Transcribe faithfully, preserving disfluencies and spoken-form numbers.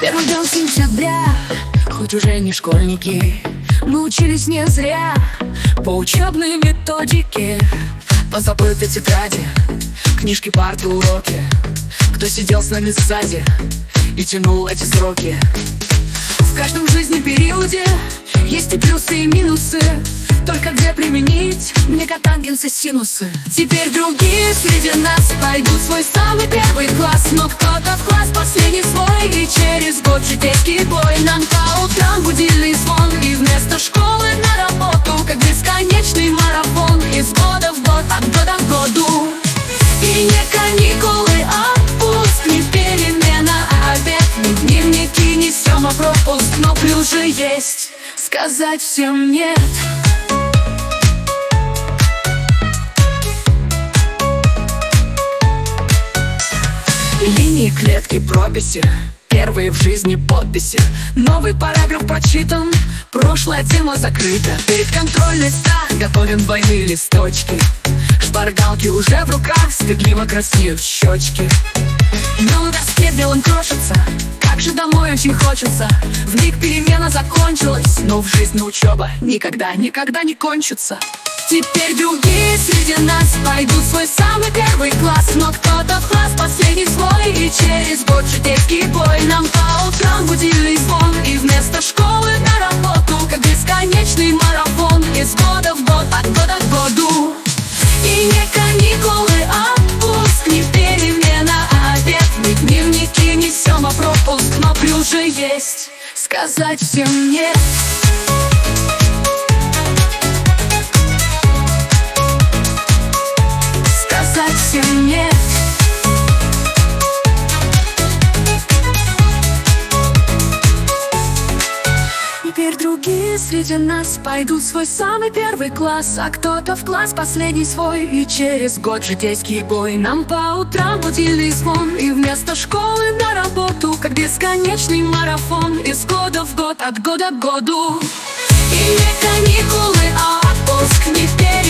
Первый день сентября, хоть уже не школьники, мы учились не зря по учебной методике. Позабыты тетради, книжки, парты, уроки. Кто сидел с нами сзади и тянул эти сроки. В каждом жизни периоде есть и плюсы, и минусы. Только где применить мне котангенсы, синусы? Теперь другие среди нас пойдут свой самый первый класс. Но кто-то в класс последний свой, и через год житейский бой. Нам по утрам будильный звон, и вместо школы на работу, как бесконечный марафон. Из года в год, от года к году. И не каникулы, а отпуск, не перемена, а обед. Не дневники несем, а пропуск, но плюс же есть сказать всем нет. Линии, клетки, прописи, первые в жизни подписи. Новый параграф прочитан, прошлая тема закрыта. Перед контрольной листа готовим двойные листочки. Шпаргалки уже в руках, стыдливо краснеют щечки. На доске белым крошится, как же домой очень хочется. Вмиг перемена закончилась, но в жизни учеба никогда, никогда не кончится. Теперь другие среди нас пойдут свой самый первый класс. Но кто-то в класс последний свой, и через год житейский бой. Нам по утрам будильный звон, и вместо школы на работу, как бесконечный марафон. Из года в год, от года к году. И не каникулы, а отпуск, не перемена, а обед. Мы дневники несем, а пропуск, но плюс же есть сказать всем нет. Сказать всем нет. Теперь другие среди нас пойдут свой самый первый класс. А кто-то в класс последний свой, и через год житейский бой. Нам по утрам будильный звон, и вместо школы на работу, как бесконечный марафон. Из года в год, от года к году. И не каникулы, а отпуск, не перемена.